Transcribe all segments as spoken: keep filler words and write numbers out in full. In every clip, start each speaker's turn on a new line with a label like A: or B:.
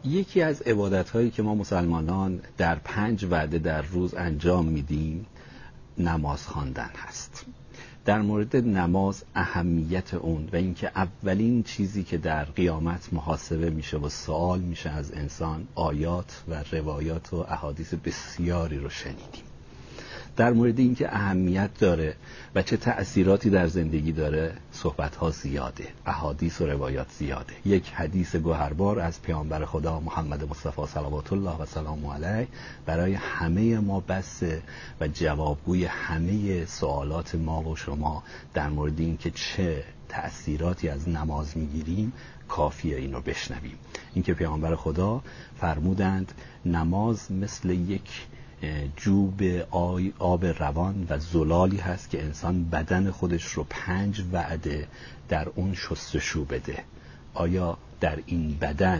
A: یکی از عبادت‌هایی که ما مسلمانان در پنج وعده در روز انجام میدیم نماز خواندن هست. در مورد نماز اهمیت اون و اینکه اولین چیزی که در قیامت محاسبه میشه و سوال میشه از انسان، آیات و روایات و احادیث بسیاری رو شنیدیم. در مورد اینکه اهمیت داره و چه تأثیراتی در زندگی داره صحبت‌ها زیاده، احادیث و روایات زیاده. یک حدیث گوهربار از پیامبر خدا محمد مصطفی صلوات الله و سلام علیه برای همه ما بسه و جوابگوی همه سوالات ما و شما در مورد اینکه چه تأثیراتی از نماز میگیریم کافیه اینو بشنویم. اینکه پیامبر خدا فرمودند نماز مثل یک جوب آب روان و زلالی هست که انسان بدن خودش رو پنج وعده در اون شستشو بده. آیا در این بدن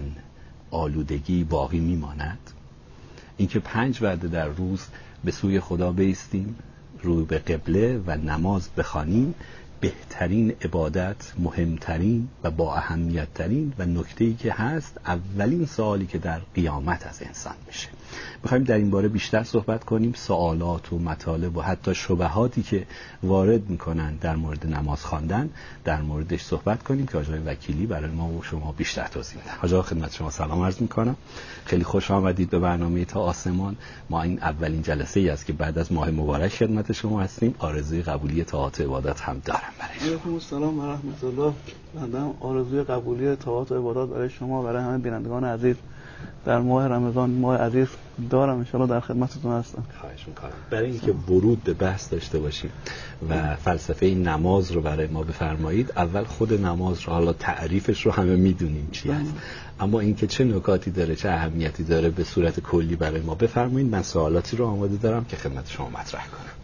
A: آلودگی باقی میماند؟ اینکه پنج وعده در روز به سوی خدا بایستیم، روی به قبله و نماز بخوانیم، بهترین عبادت، مهمترین و با اهمیت ترین و نکته‌ای که هست اولین سوالی که در قیامت از انسان میشه. میخوایم در این باره بیشتر صحبت کنیم. سوالات و مطالب و حتی شبهاتی که وارد میکنن در مورد نماز خواندن در موردش صحبت کنیم که آقای وکیلی برای ما و شما بیشتر توضیح میده. حاج آقا خدمت شما سلام عرض میکنم. خیلی خوش آمدید به برنامه تا آسمان. ما این اولین جلسه ای است که بعد از ماه مبارک خدمت شما هستیم. آرزوی قبولی طاعات و عبادات هم دارم برای شما.
B: علیکم السلام و رحمت الله. بنده آرزوی قبولی طاعات و عبادات برای شما برای همه بینندگان عزیز در ماه رمضان، ماه عزیز دارم. ان شاءالله در خدمتتون هستم.
A: خواهش می‌کنم. برای اینکه ورود به بحث داشته باشیم و فلسفه نماز رو برای ما بفرمایید. اول خود نماز رو، حالا تعریفش رو همه میدونیم چی هست، اما اینکه چه نکاتی داره، چه اهمیتی داره به صورت کلی برای ما بفرمایید. من سوالاتی رو آماده دارم که خدمت شما مطرح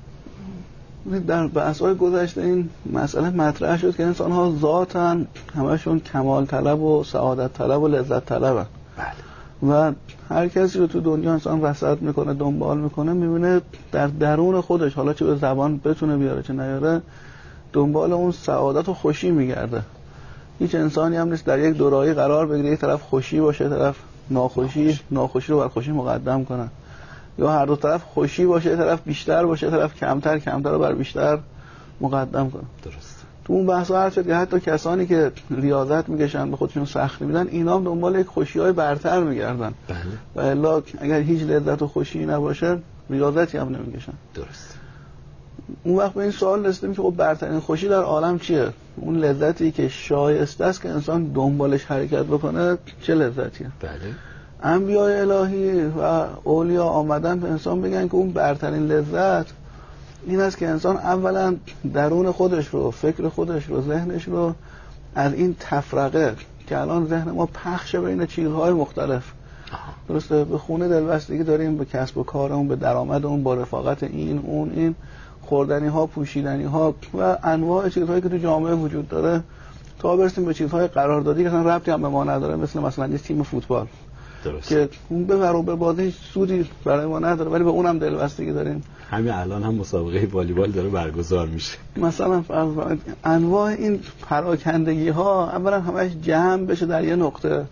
A: کنم.
B: در بحث‌های گذشته این مسئله مطرح شد که انسان‌ها ذاتاً همشون کمال طلب و سعادت طلب و لذت طلبن.
A: بله.
B: و هر کسی رو تو دنیا انسان رصد میکنه، دنبال میکنه، میبینه در درون خودش، حالا چه به زبان بتونه بیاره چه نیاره، دنبال اون سعادت و خوشی میگرده. هیچ انسانی هم نیست در یک دورایی قرار بگیره یک طرف خوشی باشه، طرف ناخوشی، ناخوشی رو بر خوشی مقدم کنه، یا هر دو طرف خوشی باشه، طرف بیشتر باشه، طرف کمتر، کمتر رو بر بیشتر مقدم کنه.
A: درست.
B: تو اون بحث ها شد که حتی کسانی که ریاضت میکشن، به خودشون سختی میدن، اینا هم دنبال یک خوشی‌های برتر میگردن.
A: بله.
B: و الا اگر هیچ لذت و خوشی نباشه ریاضتی هم نمیکشن.
A: درست.
B: اون وقت به این سوال رسیدیم که خب برترین خوشی در عالم چیه؟ اون لذتی که شایسته است که انسان دنبالش حرکت بکنه چه لذتیه؟
A: بله.
B: انبیاء الهی و اولیا آمدن به انسان بگن که اون برترین لذت این است که انسان اولا درون خودش رو، فکر خودش رو، ذهنش رو از این تفرقه که الان ذهن ما پخش بین چیزهای مختلف، درسته، به خونه دلبستگی داریم، به کسب و کارمون، به درآمدمون، با رفاقت این اون این خوردنی ها، پوشیدنی ها و انواع چیزهایی که تو جامعه وجود داره، تا برسیم به چیزهای قراردادی که اصلا ربطی هم به ما نداره، مثل مثلا یه تیم فوتبال.
A: درست.
B: که اون به ور و به بازی سودی برای ما نداره ولی به اونم دلبستگی داریم.
A: همین الان هم مسابقه والیبال داره برگزار میشه.
B: مثلا فرض انواع این پراکندگی ها اولا همش جمع بشه در یه نقطه.
A: بله.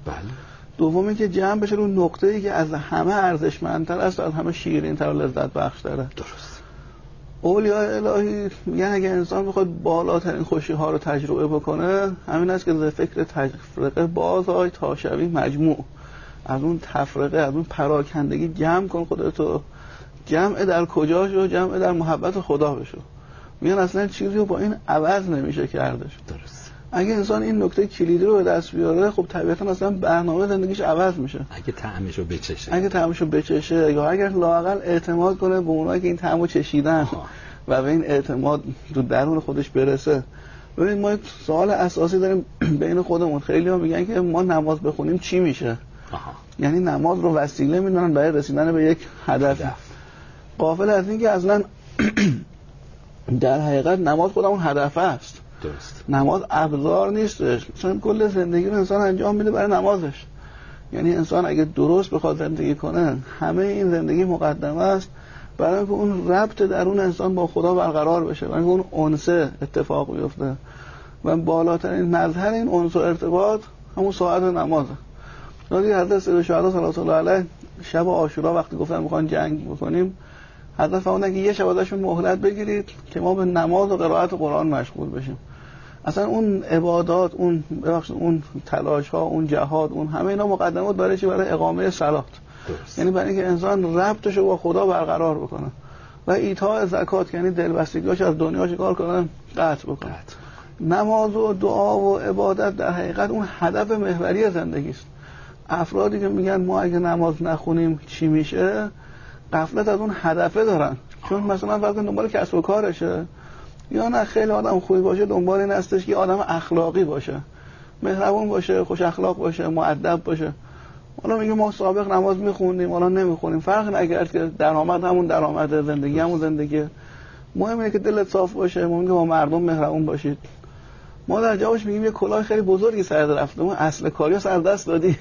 B: دومی که جمع بشه رو نقطه‌ای که از همه ارزشمندتر است، از همه شیرین‌تر و لذت بخش‌تره.
A: درست.
B: اولیاء الهی میگن اگه انسان بخواد بالاترین خوشی ها رو تجربه بکنه، همین است که ز فکر تفرقه باز آی تا شوی مجموع. از اون تفرقه، از اون پراکندگی جمع کن خودتو. جمع در کجا شو؟ جمع در محبت خدا بشو. میگن اصلا چیزی رو با این عوض نمیشه کردش.
A: درست.
B: اگه انسان این نکته کلیدی رو به دست بیاره، خب طبیعتا اصلا برنامه زندگیش عوض میشه.
A: اگه طعمشو بچشه.
B: اگه طعمشو بچشه یا اگر لااقل اعتماد کنه به اونایی که این طعمو چشیدن و به این اعتماد تو درون خودش برسه. ببین ما یک سوال اساسی داریم بین خودمون. خیلی‌ها میگن که ما نماز بخونیم چی میشه؟
A: آها.
B: یعنی نماز رو وسیله میدونن برای رسیدن به یک هدف. غافل از این که اصلا در حقیقت نماز خود اون هدف است.
A: درست.
B: نماز ابزار نیستش. مثلا کل زندگی رو انسان انجام میده برای نمازش. یعنی انسان اگه درست بخواد زندگی کنه، همه این زندگی مقدمه است برای اینکه اون ربط درون انسان با خدا برقرار بشه، برای اینکه اون انسه اتفاق بیفته. و بالاترین مظهر این انس و ارتباط همون ساعت نمازه. سالی حضرت سید شهدا صلی الله علیه شب عاشورا وقتی گفتن میخوان جنگ بکنیم، حضرت فرمودن که یه شب ازشون مهلت بگیرید که ما به نماز و قرائت قرآن مشغول بشیم. اصلا اون عبادات، اون ببخشید اون تلاش ها، اون جهاد، اون همه اینا مقدمات برای چی؟ برای اقامه صلات. یعنی برای اینکه انسان ربطش رو با خدا برقرار بکنه و ایتاء زکات، یعنی دلبستگیاش از دنیا چیکار کنن؟ قطع بکنه. نماز و دعا و عبادت در حقیقت اون هدف محوری زندگی است. افرادی که میگن ما اگه نماز نخونیم چی میشه، غفلت از اون هدفه دارن. چون مثلا وقتی دنبال کسب و کارشه، یا نه خیلی آدم خوبی باشه دنبال این هستش که آدم اخلاقی باشه، مهربون باشه، خوش اخلاق باشه، مؤدب باشه. حالا میگه ما سابق نماز میخوندیم حالا نمیخونیم، فرق نکرد که درآمد همون درآمد، زندگی همون زندگی. مهم اینه که دلت صاف باشه، مهم که با مردم مهربون باشید. ما در جوابش میگیم یه کلاه خیلی بزرگی سر رفته، ما اصل کاری رو سر دست دادی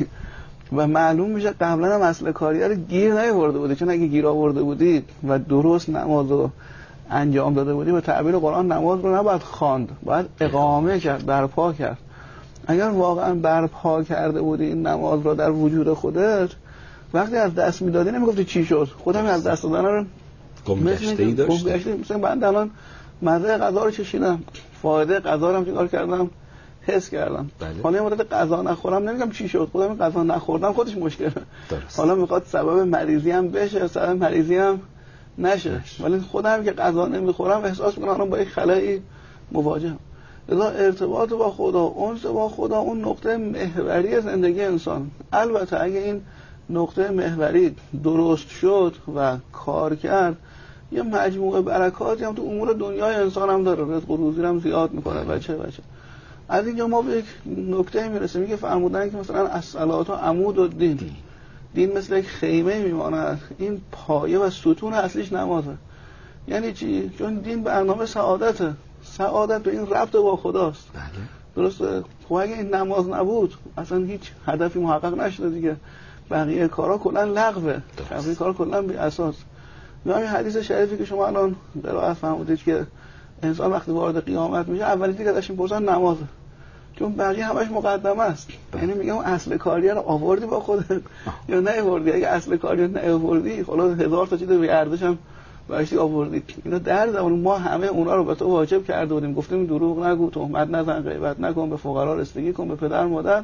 B: و معلوم میشه قبلا هم اصل کاری رو گیر نیاورده بودی. چون اگه گیر آورده بودید و درست نماز رو انجام داده بودی، به تعبیر قرآن نماز رو نباید خواند، باید اقامه کرد، برپا کرد. اگر واقعا برپا کرده بودی این نماز رو در وجود خودت، وقتی از دست میدادی نمیگفتی چی شد، خودم از دست دادن رو
A: گمگشته‌ای داشت.
B: گمگشته. مثلا من الان مزه غذا رو چشیدم، فایده غذا رو هم چیکار کردم؟ حس کردم. حالا یه مدت غذا نخورم نمیگم چی شد، خودم غذا نخوردم خودش مشکله. حالا میخواد سبب مریضی هم بشه، سبب مریضی هم نشه، ولی خودم که غذا نمیخورم احساس میکنم الان با یک خلایی مواجهم. لذا ارتباط با خدا، انس با خدا، اون نقطه محوری زندگی انسان. البته اگه این نقطه محوری درست شد و کار کرد، یه مجموعه برکاتی هم تو امور دنیای انسان هم داره، رزق و روزی هم زیاد میکنه. بچه بچه از اینجا ما به یک نکته میرسیم که فرمودن که مثلا الصلات و عمود و دین، دین مثل یک خیمه میماند، این پایه و ستون اصلیش نمازه. یعنی چی؟ چون دین برنامه سعادته، سعادت به این ربط با خداست. بله. درسته؟ خب اگه این نماز نبود اصلا هیچ هدفی محقق نشده دیگه، بقیه کارا کلا لغوه، بقیه کارا کلا بی اساس. یا همین حدیث شریفی که شما الان قرائت فرمودید که انسان وقتی وارد قیامت میشه اولین چیزی که ازش میپرسن نمازه، چون بقیه همش مقدمه است. یعنی میگم اصل کاری رو آوردی با خودت یا نه آوردی؟ اگه اصل کاری رو نه آوردی خلاص هزار تا چیز بی ارزش هم باشی آوردی. اینا در زمان ما همه اونا رو به تو واجب کرده بودیم، گفتیم دروغ نگو، تهمت نزن، غیبت نکن، به فقرا رسیدگی کن، به پدر مادر،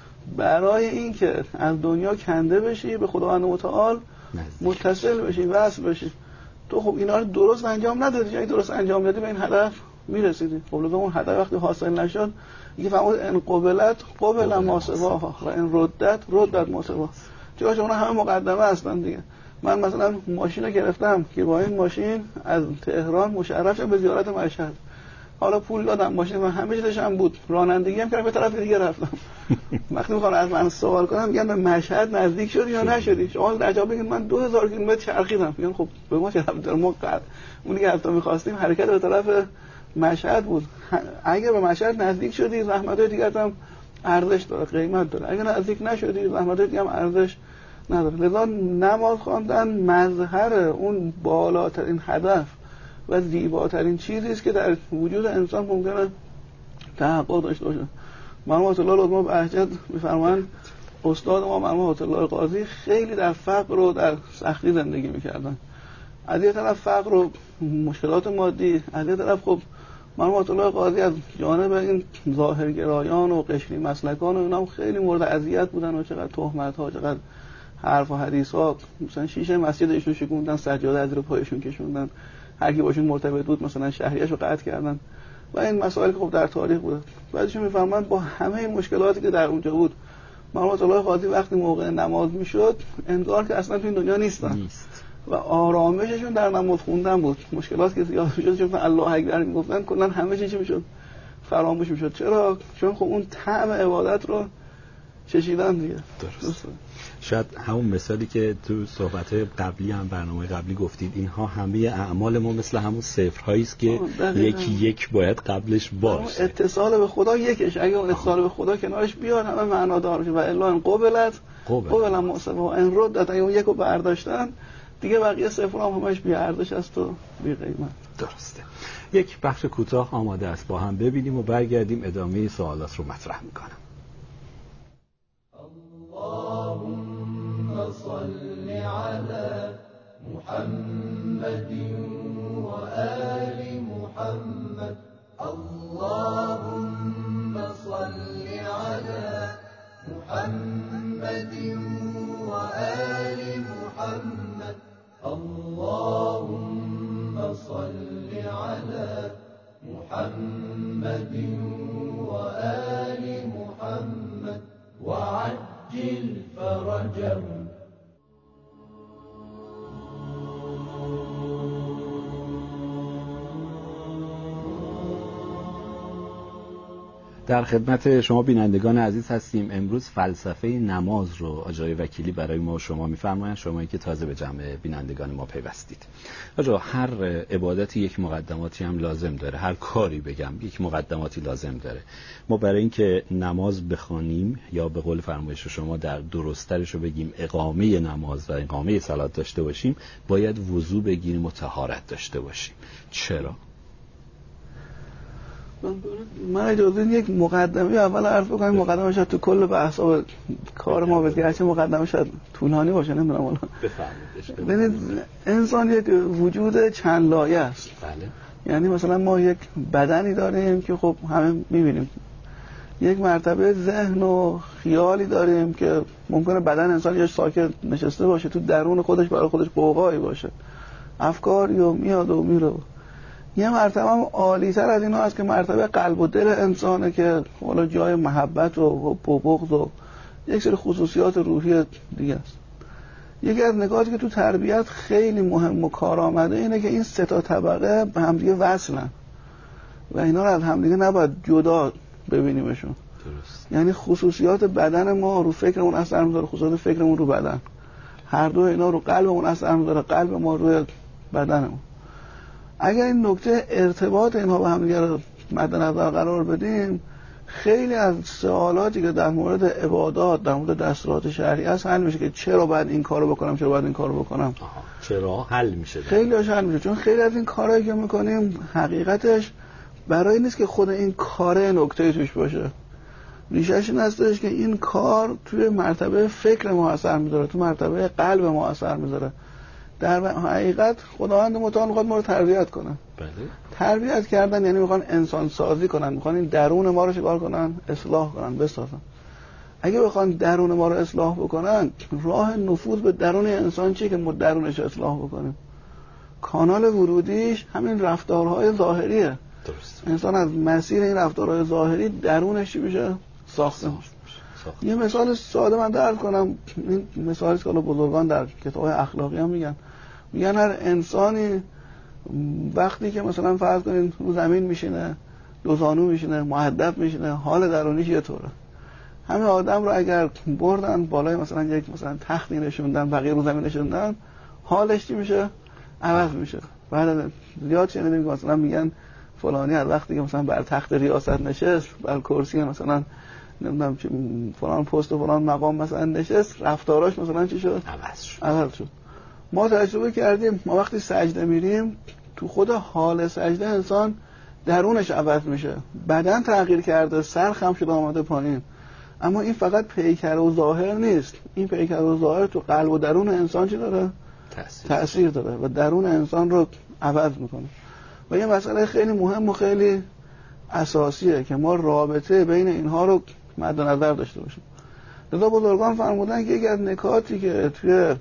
B: برای این که از دنیا کنده بشی، به خداوند متعال متصل بشی، وصل بشی. تو خب اینا رو درست انجام ندادی، اگه درست انجام دادی به این هدف میرسیدی. خب لازم اون هدف وقتی حاصل نشد، دیگه فرمود ان قبلت قبل ما سواها و ان ردت ردت ما سواها. چون اونا همه مقدمه هستن دیگه. من مثلا ماشین رو گرفتم که با این ماشین از تهران مشرف شدم به زیارت مشهد. حالا پول دادم، ماشین من همه چیزش هم بود، رانندگی هم کردم، به طرف دیگه رفتم. وقتی میخوان از من سوال کنم میگن به مشهد نزدیک شدی یا نشدی؟ شما در جواب بگید من دو هزار کیلومتر چرخیدم. میگن خب به ما چه ربطی داره؟ ما اونی که از تو می‌خواستیم حرکت به طرف مشهد بود. اگه به مشهد نزدیک شدی زحمت‌های دیگه هم ارزش داره، قیمت داره. اگه نزدیک نشدی زحمت‌های دیگه هم ارزش نداره. لذا نماز خواندن مظهر اون بالاترین هدف و زیباترین چیزی است که در وجود انسان ممکنه تحقق داشته باشه. مرحوم الله العظما بهجت می‌فرمایند استاد ما مرحوم الله قاضی خیلی در فقر و در سختی زندگی می‌کردن. از یه طرف فقر و مشکلات مادی، از یه طرف خب مرحوم الله قاضی از جانب این ظاهرگرایان و قشری مسلکان و اینا هم خیلی مورد اذیت بودن و چقدر تهمت‌ها، چقدر حرف و حدیث‌ها. مثلا شیشه مسجد ایشون شکوندن، سجاده از زیر پایشون کشوندن، هر کی باشون مرتبط بود مثلا شهریه‌شو قطع کردن و این مسائل که خب در تاریخ بود. بعدشون میفهمن با همه این مشکلاتی که در اونجا بود، مرحوم الله قاضی وقتی موقع نماز میشد انگار که اصلا تو این دنیا نیستن نیست. و آرامششون در نماز خوندن بود. مشکلاتی که زیاد شد چون الله اکبر میگفتن کلا همه چیز میشد فراموش میشد. چرا؟ چون خب اون طعم عبادت رو چشیدن دیگه.
A: درست. شاید همون مثالی که تو صحبت‌های قبلی هم برنامه قبلی گفتید، اینها همه اعمال ما مثل همون صفرهایی است که یکی یک باید قبلش باشه.
B: اتصال به خدا یکش، اگه اون اتصال به خدا کنارش بیاد همه معنادار میشه. و الا ان قبلت قبل ما سواها ان ردت، اگه اون یکو برداشتن دیگه بقیه صفرها هم همش بی ارزش است و بی قیمت.
A: درسته. یک بخش کوتاه آماده است، با هم ببینیم و برگردیم ادامه سوالات رو مطرح می‌کنم. الله
C: محمد وآل محمد. اللهم صل على محمد وآل محمد. اللهم صل على محمد وآل محمد وعجل فرجهم.
A: در خدمت شما بینندگان عزیز هستیم. امروز فلسفه نماز رو آقای وکیلی برای ما و شما می‌فرمایند، شمایی که تازه به جمع بینندگان ما پیوستید. آقا هر عبادتی یک مقدماتی هم لازم داره، هر کاری بگم یک مقدماتی لازم داره. ما برای اینکه نماز بخوانیم یا به قول فرمایش شما در درست‌ترش رو بگیم اقامه نماز و اقامه صلات داشته باشیم، باید وضو بگیریم و طهارت داشته باشیم. چرا؟
B: من اجازه یک مقدمه اول عرض بکنم. مقدمه شاید تو کل بحثا کار ما بگه، هرچی مقدمه شاید طولانی باشه، نمیدونم والا. ببینید انسان یک وجود چند لایه است.
A: بله.
B: یعنی مثلا ما یک بدنی داریم که خب همه می‌بینیم، یک مرتبه ذهن و خیالی داریم که ممکنه بدن انسان یه ساکت نشسته باشه، تو درون خودش برای خودش قوقایی باشه، افکاری و میاد و میره. یه مرتبه هم عالی‌تر از اینا هست که مرتبه قلب و دل انسانه که حالا جای محبت و بغض و یک سری خصوصیات روحی دیگه است. یکی از نکاتی که تو تربیت خیلی مهم و کارآمده اینه که این سه تا طبقه به هم دیگه وصلن و اینا رو از هم دیگه نباید جدا ببینیمشون.
A: درست.
B: یعنی خصوصیات بدن ما رو فکرمون اثر میذاره، خصوصیات فکرمون رو بدن. هر دو اینا رو قلبمون اثر میذاره، قلب ما روی بدنمون. اگر این نکته ارتباط اینها با هم دیگه رو مد نظر قرار بدیم، خیلی از سوالاتی که در مورد عبادات، در مورد دستورات شرعی است حل میشه که چرا باید این کارو بکنم، چرا باید این کارو بکنم.
A: آها. چرا حل میشه؟
B: خیلی هاش حل میشه، چون خیلی از این کارهایی که میکنیم حقیقتش برای نیست که خود این کاره نکته توش باشه. ریشش این هستش که این کار توی مرتبه فکر ما اثر میذاره، تو مرتبه قلب ما اثر میذاره. در حقیقت خداوند متعال میخواد ما رو تربیت کنه.
A: بله.
B: تربیت کردن یعنی میخوان انسان سازی کنن، میخوان این درون ما رو چیکار کنن؟ اصلاح کنن، بسازن. اگه بخوان درون ما رو اصلاح بکنن، راه نفوذ به درون انسان چیه که ما درونش اصلاح بکنیم؟ کانال ورودیش همین رفتارهای ظاهریه.
A: درست.
B: انسان از مسیر این رفتارهای ظاهری درونش چی میشه؟ ساخته میشه. یه مثال ساده من درس کنم. این مثالی که بزرگان در کتاب‌های اخلاقی هم میگن. میگن هر انسانی وقتی که مثلا فرض کنین رو زمین میشینه، دو زانو میشینه، مؤدب میشینه، حال درونیش یه طوره. همه آدم رو اگر بردن بالای مثلا یک مثلا تختی نشوندن، بقیه رو زمین نشوندن، حالش چی میشه؟ عوض میشه. بعد زیاد شنیدیم که مثلا میگن فلانی از وقتی که مثلا بر تخت ریاست نشست، بر کرسی مثلا نمیدونم چه فلان پست و فلان مقام مثلا نشست، رفتاراش مثلا چی شد؟
A: عوض شد.
B: عوض شد. ما تجربه کردیم، ما وقتی سجده میریم تو خود حال سجده انسان درونش عوض میشه، بدن تغییر کرده، سر خم شده آمده پایین. اما این فقط پیکر و ظاهر نیست، این پیکر و ظاهر تو قلب و درون انسان چی داره؟
A: تأثیر,
B: تأثیر داره و درون انسان رو عوض میکنه. و یه مسئله خیلی مهم و خیلی اساسیه که ما رابطه بین اینها رو مد نظر داشته باشیم. لذا بزرگان فرمودن که یکی از نکاتی که توی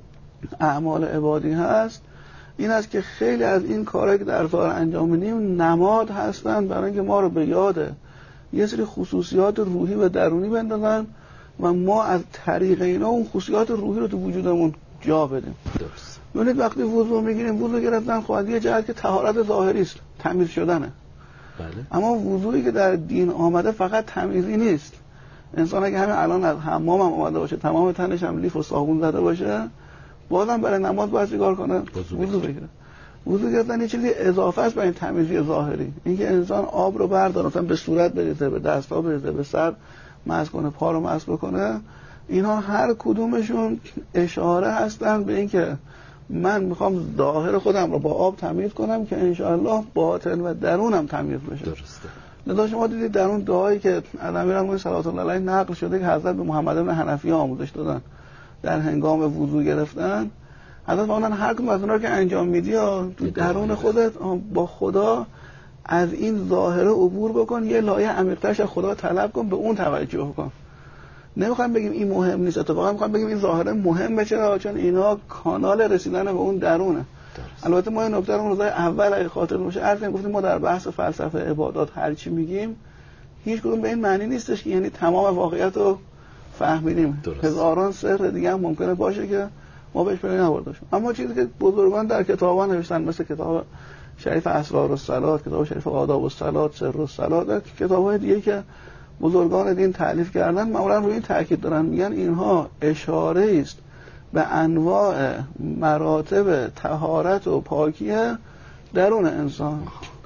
B: اعمال عبادی هست این است که خیلی از این کارهایی که در ظاهر انجام میدیم نماد هستن برای اینکه ما رو به یاد یه سری خصوصیات روحی و درونی بندازن و ما از طریق اینا اون خصوصیات روحی رو تو وجودمون جا بدیم.
A: درست.
B: ببینید وقتی وضو میگیریم، وضو گرفتن خواهد یه جهت که طهارت ظاهری است، تمیز شدنه.
A: بله.
B: اما وضویی که در دین آمده فقط تمیزی نیست. انسان اگه همین الان از حمام هم اومده باشه، تمام تنش هم لیف و صابون زده باشه، بازم برای نماز باید چیکار کنه؟ وضو بگیره. وضو گرفتن یه چیزی اضافه است به این تمیزی ظاهری. اینکه انسان آب رو برداره، مثلا به صورت بریزه، به دست‌ها بریزه، به سر مسح کنه، پا رو مسح بکنه، اینها هر کدومشون اشاره هستن به اینکه من میخوام ظاهر خودم رو با آب تمیز کنم که انشاءالله باطن و درونم تمیز بشه.
A: درسته.
B: لذا شما دیدید در اون دعایی که از امیرالمومنین صلوات الله علیه نقل شده که حضرت به محمد بن حنفیه آموزش دادن در هنگام وضو گرفتن، حضرت مولانا هر کدوم از اونها رو که انجام میدی تو درون خودت با خدا از این ظاهره عبور بکن، یه لایه عمیق‌ترش از خدا طلب کن، به اون توجه کن. نمیخوام بگیم این مهم نیست، اتفاقا میخوام بگیم این ظاهره مهمه. چرا؟ چون اینا کانال رسیدن به اون درونه. البته ما این نکته رو روزای اول اگه خاطر باشه عرض گفتیم، ما در بحث فلسفه عبادات هر چی میگیم هیچ کدوم به این معنی نیستش که یعنی تمام واقعیت رو فهمیدیم. هزاران سر دیگه هم ممکنه باشه که ما بهش پی نبرده باشیم. اما چیزی که بزرگان در کتابا نوشتن، مثل کتاب شریف اسرار الصلات، کتاب شریف آداب الصلات، سر الصلات، کتاب‌های دیگه که بزرگان دین تألیف کردن، معمولا روی این تاکید دارن، میگن اینها اشاره است به انواع مراتب طهارت و پاکی درون انسان.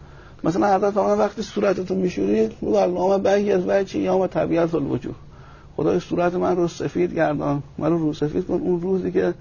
B: مثلا حضرت فرمودن وقتی صورتتون میشورید رو علامه بگی از وجه یوم طبیعت الوجوه، خدای صورت من رو سفید گردان، من رو رو سفید کن، اون روزی که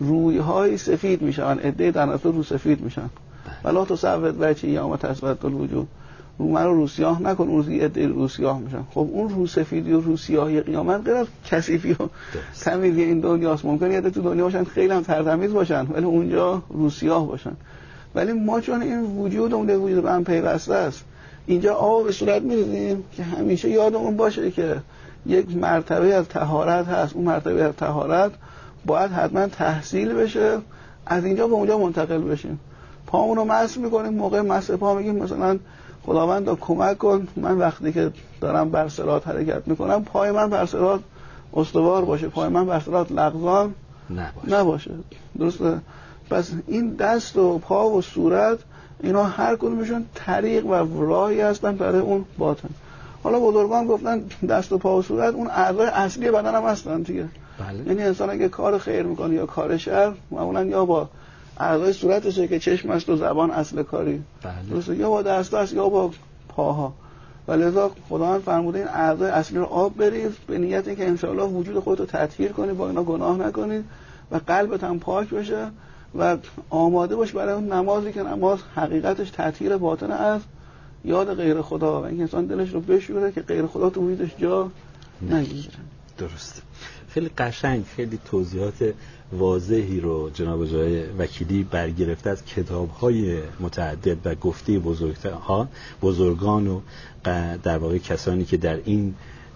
B: رویهای سفید میشن، عده در اصل رو سفید میشن. ولا تصود وجه یوم تسود الوجوه، رو من رو رو سیاه نکن، اون روزی عده رو سیاه میشن. خب اون رو سفیدی و رو سیاهی قیامت غیر از کثیفی و تمیزی این دنیاست. ممکنه یه عده تو دنیا باشن خیلی هم ترتمیز باشن ولی اونجا رو سیاه باشن. ولی ما چون این وجود اون به وجود هم پیوسته است، اینجا آب به صورت می‌ریزیم که همیشه یادمون باشه که یک مرتبه از طهارت هست. اون مرتبه از طهارت باید حتما تحصیل بشه، از اینجا به اونجا منتقل بشیم. پامون رو مسح می‌کنیم، موقع مسح پا میگیم مثلا خداوند کمک کن من وقتی که دارم بر صراط حرکت میکنم پای من بر صراط استوار باشه، پای من بر صراط لغزان نباشه. نباشه. درسته؟ پس این دست و پا و صورت اینا هر کدومشون طریق و راهی هستن برای اون باطن. حالا بزرگان گفتن دست و پا و صورت اون اعضای اصلی بدن هم هستن دیگه.
A: بله.
B: یعنی انسان اگه کار خیر میکنه یا کار شر معمولا یا با اعضای صورتشه که چشم است و زبان اصل کاری، درسته، یا با دست است یا با پاها. ولذا خداوند فرموده این اعضای اصلی رو آب بریز به نیت اینکه انشاءالله وجود خودت رو تطهیر کنی، با اینا گناه نکنی و قلبت هم پاک بشه و آماده باش برای اون نمازی که نماز حقیقتش تطهیر باطن از یاد غیر خدا و این انسان دلش رو بشوره که غیر خدا تو وجودش جا نگیره.
A: درسته. خیلی قشنگ، خیلی توضیحات واضحی رو جناب جای وکیلی برگرفته از کتاب‌های متعدد و گفته بزرگترها بزرگان و در واقع کسانی که در این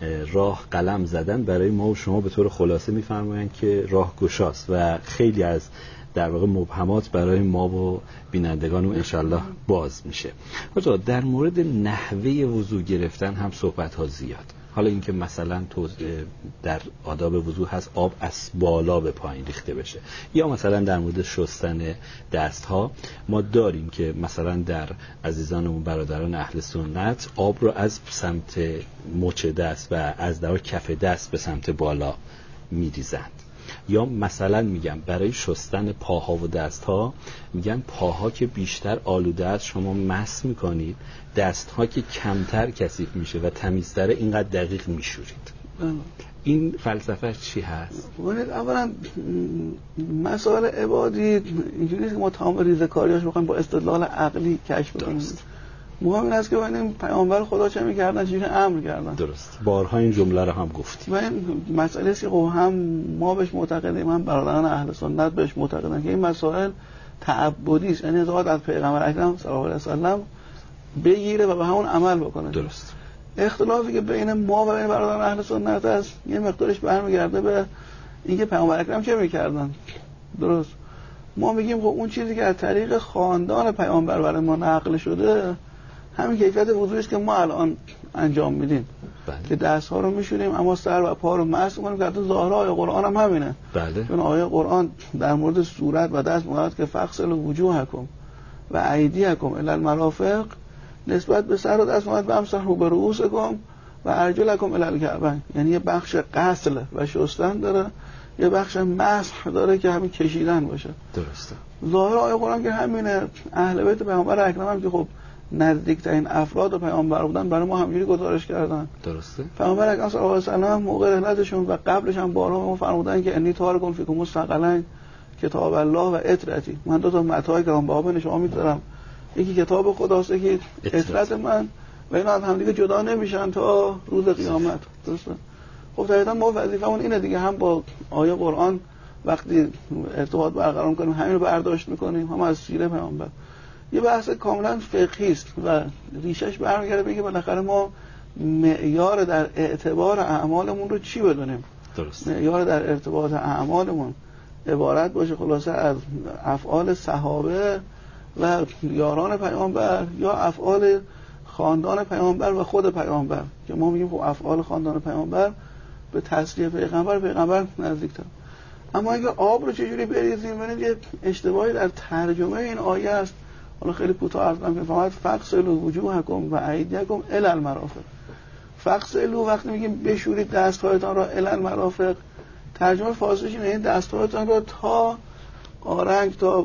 A: راه قلم زدن برای ما و شما به طور خلاصه می‌فرمایند که راه گشاست و خیلی از در واقع مبهمات برای ما و بینندگان و انشالله باز میشه. حالا در مورد نحوه وضو گرفتن هم صحبت ها زیاد. حالا اینکه مثلا در آداب وضو هست آب از بالا به پایین ریخته بشه، یا مثلا در مورد شستن دست ها ما داریم که مثلا در عزیزانمون برادران اهل سنت آب رو از سمت مچ دست و از در کف دست به سمت بالا میریزند. یا مثلا میگم برای شستن پاها و دستها میگن پاها که بیشتر آلوده است شما مس میکنید، دستها که کمتر کثیف میشه و تمیزتره اینقدر دقیق میشورید. این فلسفه چی هست؟
B: اولا مسائل عبادی اینجوری که ما تمام ریزه‌کاریاش بخوایم با استدلال عقلی کشف کنیم. مهم این است که ببینیم پیامبر خدا چه می‌کردن، چه امر کردن.
A: درست. بارها این جمله رو هم گفتیم.
B: و این مسئله است که هم ما بهش معتقدیم، هم برادران اهل سنت بهش معتقدن که این مسائل تعبدی است، یعنی ذات از پیغمبر اکرم صلی الله علیه و سلم بگیره و به همون عمل بکنه.
A: درست.
B: اختلافی که بین ما و بین برادران اهل سنت است یه مقدارش برمیگرده به اینکه پیامبر اکرم چه می‌کردن. درست. ما میگیم خب اون چیزی که از طریق خاندان پیامبر برای ما نقل شده همین کیفیت وضوئی است که ما الان انجام میدیم.
A: بله.
B: که دست‌ها رو میشوریم اما سر و پا رو مسح می‌کنیم که حتی ظاهر آیه قرآن هم همینه.
A: بله.
B: چون آیه قرآن در مورد صورت و دست میگه که فغسلوا وجوهکم و ایدیکم الی المرافق، نسبت به سر و دست میگه بمسحوا برؤوسکم و ارجلکم الی الکعبین، یعنی یه بخش غسل و شستن داره، یه بخش مسح داره که همین کشیدن باشه.
A: درسته.
B: ظاهر آیه قرآن که همینه. اهل بیت پیامبر اکرم هم که خب نزدیکترین افراد و پیامبر بودن برای ما همینجوری گزارش کردن.
A: درسته.
B: پیامبر اکرم صلی الله علیه و سلم موقع رحلتشون و قبلش هم بارها به ما فرمودن که انی تارکم فیکم الثقلین کتاب الله و اطرتی، من دو تا متاع گرانبها شما میذارم، یکی کتاب خداست یکی اطرت من و اینا از هم دیگه جدا نمیشن تا روز قیامت. درسته. خب دقیقاً ما وظیفمون اینه دیگه، هم با آیه قرآن وقتی ارتباط برقرار میکنیم همین رو برداشت میکنیم، هم از سیره پیامبر. یه بحث کاملا فقهی است و ریشش برمیگرده بگه بالاخره ما معیار در اعتبار اعمالمون رو چی بدونیم.
A: درست.
B: معیار در ارتباط اعمالمون عبارت باشه خلاصه از افعال صحابه و یاران پیامبر یا افعال خاندان پیامبر و خود پیامبر، که ما میگیم خب افعال خاندان پیامبر به تصریح پیغمبر پیغمبر نزدیک‌تر. اما اگر آب رو چجوری بریزیم، ببینید یه اشتباهی در ترجمه این آیه است. حالا خیلی کوتاه عرض کنم که فقط فغسلوا وجوهکم و ایدیکم الی المرافق. فغسلوا وقتی میگیم بشورید دست‌هایتان را الی المرافق، ترجمه فارسیش اینه این دست‌هایتان را تا آرنج، تا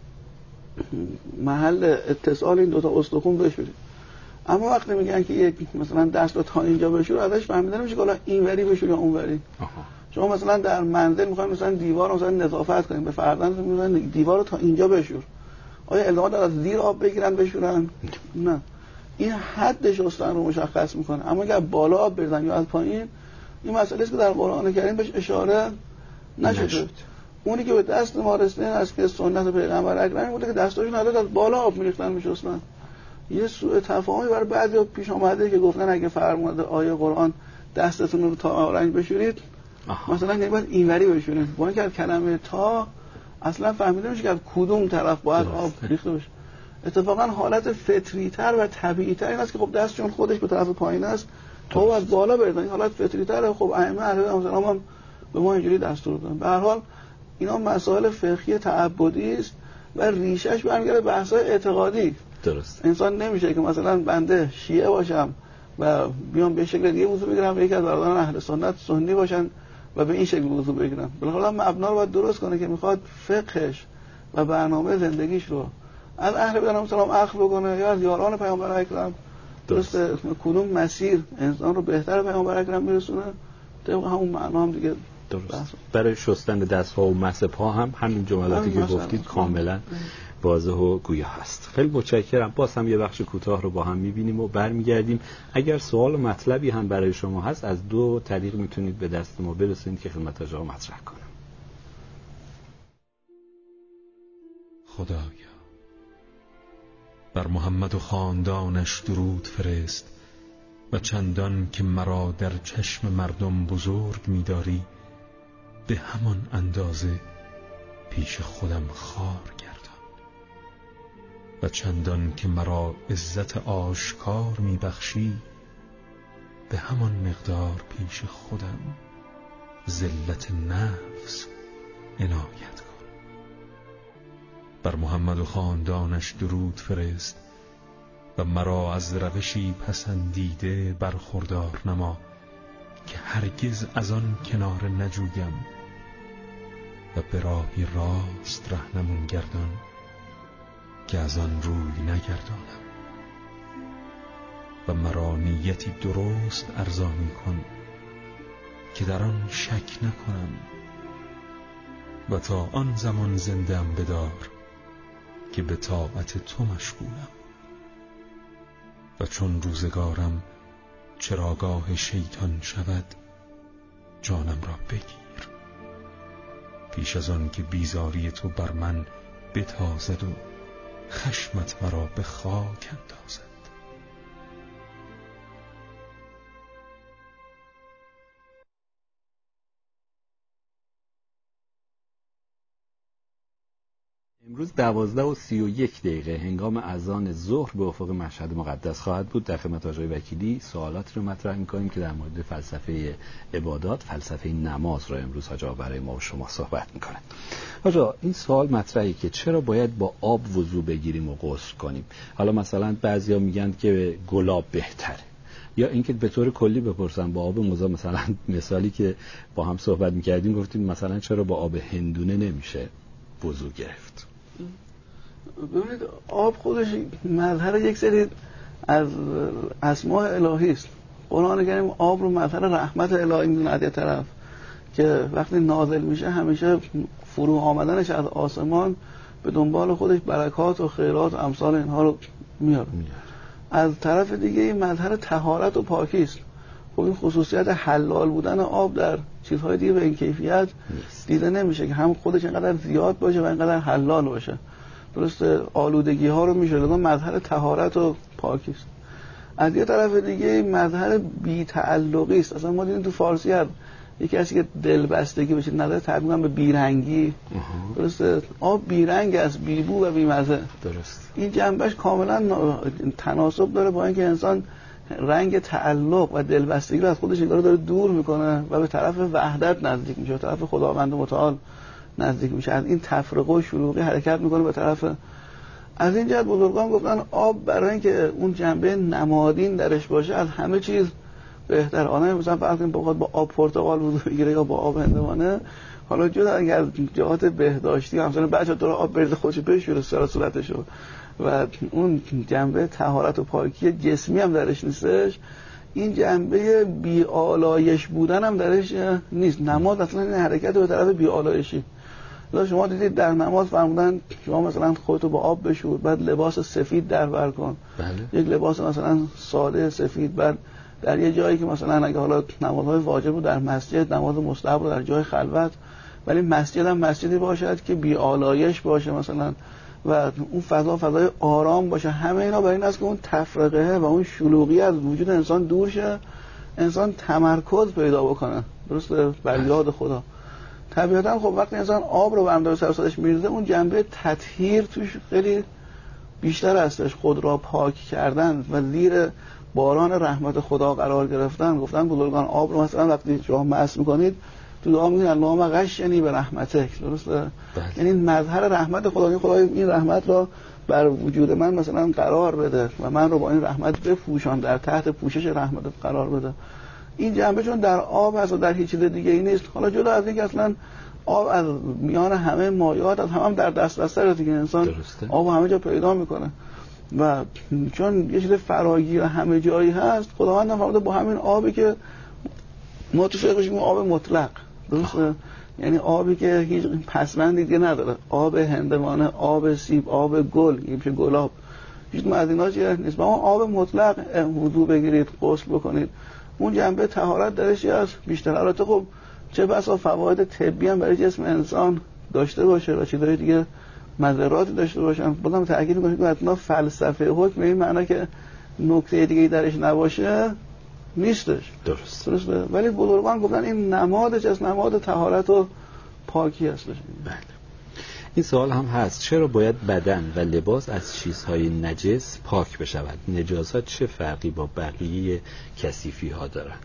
B: محل اتصال این دو تا استخوان بشورید. اما وقتی میگن که یک مثلا دست رو تا اینجا بشور، ازش فهمیده نمیشه که حالا اینوری بشور یا اونوری. شما مثلا در منزل میخواین مثلا دیوار رو مثلا نظافت کنین، به فرزندتون میگن دیوار رو تا اینجا بشور. آیا الزاما داره از زیر آب بگیرن بشورن؟ نه. این حد شستن رو مشخص میکنه. اما اگر بالا آب بریزن یا از پایین، این مسئله است که در قرآن کریم بهش اشاره نشده. نشد. اونی که به دست ما رسیده است که سنت پیغمبر اکرم بوده که دستاشون نداد از بالا آب میریختن میشستن. یه سوء تفاهمی برای بعضیا پیش اومده که گفتن اگه فرموده آیه قرآن دستتون رو تا آرنج بشورید، آها. مثلا یعنی باید اینوری بشورید. با اینکه کلمه تا اصلا فهمیده میشه که از کدوم طرف باید آب ریخته بشه. اتفاقا حالت فطری‌تر و طبیعی‌تر این است که خب دستشون خودش به طرف پایین است، تا از بالا بردن. این حالت فطری‌تره. خب ائمه اهل بیت هم به ما اینجوری دستور دادن. به هر حال اینا مسائل فقهی تعبدی است و ریشش برمیگرده به بحث‌های اعتقادی.
A: درست.
B: انسان نمیشه که مثلا بنده شیعه باشم و بیام به شکل دیگه وضو بگیرم و یکی از برادران اهل سنت سنی باشن و به این شکل وضو بگیرم. بالاخره مبنا رو باید درست کنه که میخواد فقهش و برنامه زندگیش رو از اهل بیت سلام اخذ بکنه یا از یاران پیامبر اکرم. درست. کدوم مسیر انسان رو بهتر پیامبر اکرم میرسونه، طبق همون معنا هم دیگه
A: درست. برای شستن دست‌ها و مسح پا هم همین جملاتی که گفتید کاملا واضح و گویا هست. خیلی متشکرم. باز هم یه بخش کوتاه رو با هم می‌بینیم و برمیگردیم. اگر سوال و مطلبی هم برای شما هست از دو طریق میتونید به دست ما برسونید که خدمت شما مطرح کنم.
D: خدایا بر محمد و خاندانش درود فرست و چندان که مرا در چشم مردم بزرگ می‌داری، به همان اندازه پیش خودم خار گردان و چندان که مرا عزت آشکار میبخشی، به همان مقدار پیش خودم ذلت نفس عنایت کن. بر محمد و خاندانش درود فرست و مرا از روشی پسندیده برخوردار نما که هرگز از آن کنار نجویم و به راهی راست رهنمون گردان که از آن روی نگردانم و مرا نیتی درست ارزانی کن که در آن شک نکنم و تا آن زمان زنده‌ام بدار که به طاعت تو مشغولم و چون روزگارم چراگاه شیطان شود جانم را بگیر پیش از آن که بیزاری تو بر من بتازد و خشمت مرا به خاک اندازد.
A: امروز دوازده و سی و یک دقیقه هنگام اذان ظهر به افق مشهد مقدس خواهد بود. در خدمت آقای وکیلی سوالاتی رو مطرح می‌کنیم که در مورد فلسفه عبادات، فلسفه نماز رو امروز حاج آقا برای ما و شما صحبت می‌کنه. حاج آقا این سوال مطرحه که چرا باید با آب وضو بگیریم و غسل کنیم؟ حالا مثلا بعضیا میگن که گلاب بهتره، یا اینکه به طور کلی بپرسن با آب مذاب، مثلا مثالی که با هم صحبت می‌کردیم گفتیم مثلا چرا با آب هندونه نمیشه وضو گرفت؟
B: ببینید آب خودش مظهر یک سری از اسماء الهی است. قرآن کریم آب رو مظهر رحمت الهی می‌دونه از یه طرف که وقتی نازل میشه همیشه فرو آمدنش از آسمان به دنبال خودش برکات و خیرات و امثال اینها رو میاره. از طرف دیگه این مظهر طهارت و پاکی است. خب این خصوصیت حلال بودن آب در چیزهای دیگه به این کیفیت دیده نمیشه که هم خودش اینقدر زیاد باشه و اینقدر حلال باشه. درسته آلودگی ها رو میشه لگاه مظهر طهارت و پاکی است. از یه طرف دیگه مظهر بی تعلقی است. اصلا ما دیدیم تو فارسی هست یکی کسی که دلبستگی بشه نظر تعبیر به بیرنگی. درسته آب بیرنگ است، بیبو و بیمزه.
A: درست
B: این جنبش کاملا تناسب داره با اینکه انسان رنگ تعلق و دلبستگی رو از خودش انگار داره دور میکنه و به طرف وحدت نزدیک میشه، به طرف خداوند متعال نزدیک میشه، از این تفرقه و شلوغی حرکت میکنه به طرف. از این جهت بزرگان گفتن آب برای اینکه اون جنبه نمادین درش باشه از همه چیز بهتر. آنها مثلا فرض کنید بخواد با آب پرتقال وضو بگیره یا با آب هندوانه، حالا جدا اگر جهات بهداشتی مثلا بچه‌ها تو آب بریزه خودش بشوره سر صورتشو و اون جنبه طهارت و پاکی جسمی هم درش نیستش، این جنبه بی‌آلایش بودن هم درش نیست. نماز اصلا این حرکت به طرف بی‌آلایشی. شما دیدید در نماز فرمودن شما مثلا خودتو با آب بشور، بعد لباس سفید در بر کن.
A: بله.
B: یک لباس مثلا ساده سفید، بعد در یه جایی که مثلا اگه حالا نمازهای واجب رو در مسجد، نماز مستحب رو در جای خلوت، ولی مسجد هم مسجدی باشد که بی آلایش باشه مثلا و اون فضا فضای آرام باشه. همه اینا برای این است که اون تفرقه و اون شلوغی از وجود انسان دور شه، انسان تمرکز پیدا بکنه درسته بر یاد خدا. طبیعتا خب وقتی انسان آب رو به اندازه سر صدش میریزه اون جنبه تطهیر توش خیلی بیشتر هستش، خود را پاک کردن و زیر باران رحمت خدا قرار گرفتن. گفتن بزرگان آب رو مثلا وقتی شما مس میکنید تو دعا میگید اللهم غشنی به رحمتک، درسته؟ یعنی مظهر رحمت خدا، این خدا این رحمت را بر وجود من مثلا قرار بده و من رو با این رحمت بپوشان، در تحت پوشش رحمت قرار بده. این جنبه چون در آب هست و در هیچ چیز دیگه ای نیست. حالا جدا از اینکه اصلا آب از میان همه مایات از همه هم در دسترس است دیگه، انسان درسته. آب همه جا پیدا میکنه و چون یه چیز فراگیر همه جایی هست، خداوند فرموده با همین آبی که ما تو فقهش میگیم آب مطلق، درسته؟ یعنی آبی که هیچ پسوندی دیگه نداره، آب هندوانه، آب سیب، آب گل، میشه گلاب، هیچ از اینا چیه نیست. با آب مطلق وضو بگیرید، غسل بکنید، اون جنبه طهارت درش هست بیشتر. البته خب چه بسا فواید طبی هم برای جسم انسان داشته باشه و چیزای دیگه مضراتی داشته باشن. بازم تاکید می‌کنم که حتما فلسفه حکم این معنی که نکته دیگه درش نباشه نیستش.
A: درست.
B: درسته. ولی بزرگان گفتن این نمادش از نماد طهارت و پاکی هستش.
A: بله. این سوال هم هست چرا باید بدن و لباس از چیزهای نجس پاک بشود؟ نجاست چه فرقی با بقیه کثیفی ها دارند؟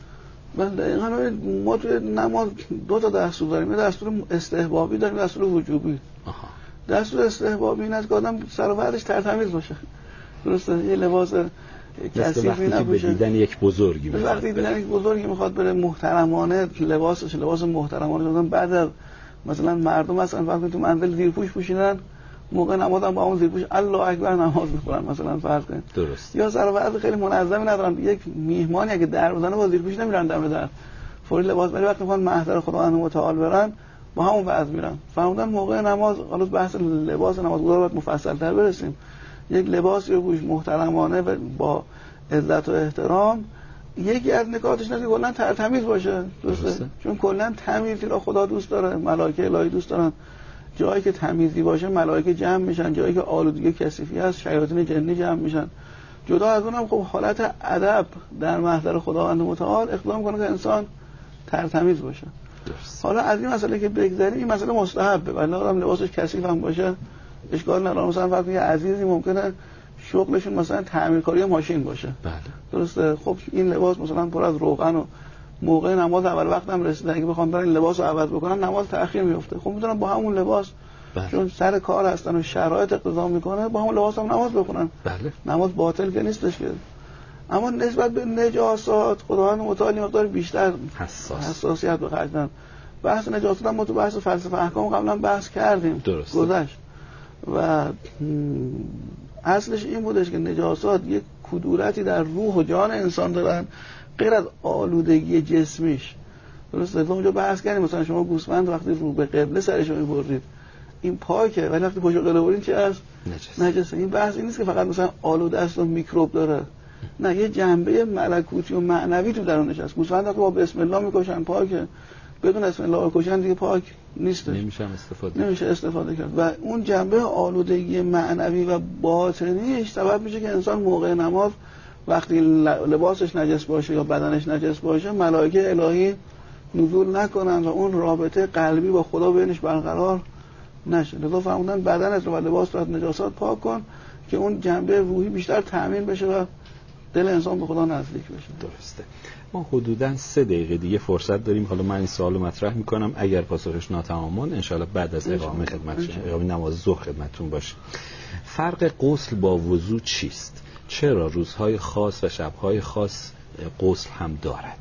B: من دقیقا ما توی نماز دو تا دستور داریم، دستور استحبابی داریم، دستور وجوبی.
A: آها.
B: دستور استحبابی این است که آدم سر و بعدش ترتمیز باشه، درسته؟ یه لباس کثیفی نباشه.
A: دیدن یک بزرگی
B: میخواد وقتی دیدن یک بزرگی میخواد بره محترمانه لباسش لباس محترمانه مثلا بعد از مثلا مردم مثلا وقتی تو منزل زیرپوش پوشیدن موقع نماز هم با اون زیرپوش الله اکبر نماز میخونن مثلا فرض کنید.
A: درست.
B: یا سر و بعد خیلی منظمی ندارن، یک میهمانی اگه در بزنه با زیرپوش نمیرن دم در، فوری لباس ولی وقتی میخوان محضر خداوند متعال برن با همون وضع میرن. فرمودن موقع نماز، حالا بحث لباس نماز رو باید مفصل‌تر برسیم، یک لباسی رو پوش محترمانه و با عزت و احترام. یکی از نکاتش اینه که کلا تمیز باشه، درسته؟ چون کلا تمیزی رو خدا دوست داره، ملائکه الهی دوست دارن. جایی که تمیزی باشه ملائکه جمع میشن، جایی که آلودگی کثیفی هست شیاطین جنی جمع میشن. جدا از اونم خب حالت ادب در محضر خداوند متعال اقدام کنه که انسان ترتمیز باشه.
A: درست.
B: حالا از این مسئله که بگذریم، این مسئله مستحبه، ولی آدم لباسش کثیف هم باشه اشکال نداره. مثلا وقتی یه عزیزی ممکنه شغلشون مثلا تعمیرکاری ماشین باشه،
A: بله،
B: درسته؟ خب این لباس مثلا پر از روغن و موقع نماز اول وقت هم رسیده، اگه بخوام برن لباس رو عوض بکنن نماز تأخیر میفته. خب میتونن با همون لباس بله. چون سر کار هستن و شرایط اقتضا میکنه با همون لباس هم نماز بخونن.
A: بله.
B: نماز باطل که نیستش که. اما نسبت به نجاسات خداوند متعال مقدار بیشتر
A: حساس.
B: حساسیت به خرج دادن. بحث نجاسات هم ما تو بحث فلسفه احکام قبلا بحث کردیم، گذشت و اصلش این بودش که نجاسات یک کدورتی در روح و جان انسان دارن غیر از آلودگی جسمیش، درسته؟ تو اونجا بحث کردیم مثلا شما گوسفند وقتی رو به قبله سرش رو می‌برید این پاکه، ولی وقتی پشت قبله برید چه است؟
A: نجس.
B: نجسه. این بحث این نیست که فقط مثلا آلوده است و میکروب داره. نه، یه جنبه ملکوتی و معنوی تو درونش هست. گوسفند که با بسم الله میکشن پاکه، بدون بسم الله کشن دیگه پاک نیست،
A: نمیشه استفاده
B: نمیشه استفاده کرد. و اون جنبه آلودگی معنوی و باطنیش سبب میشه که انسان موقع نماز وقتی لباسش نجس باشه یا بدنش نجس باشه ملائکه الهی نزول نکنن و اون رابطه قلبی با خدا بینش برقرار نشه. لذا فرمودن بدنت رو و لباس رو از نجاسات پاک کن که اون جنبه روحی بیشتر تأمین بشه و دل انسان به خدا نزدیک بشه.
A: درسته. ما حدوداً سه دقیقه دیگه فرصت داریم. حالا من این سوالو مطرح میکنم، اگر پاسخش ناتمامان انشالله بعد از اقامه خدمت اقامه نماز ظهر خدمتتون باشه. فرق غسل با وضو چیست؟ چرا روزهای خاص و شبهای خاص غسل هم دارد؟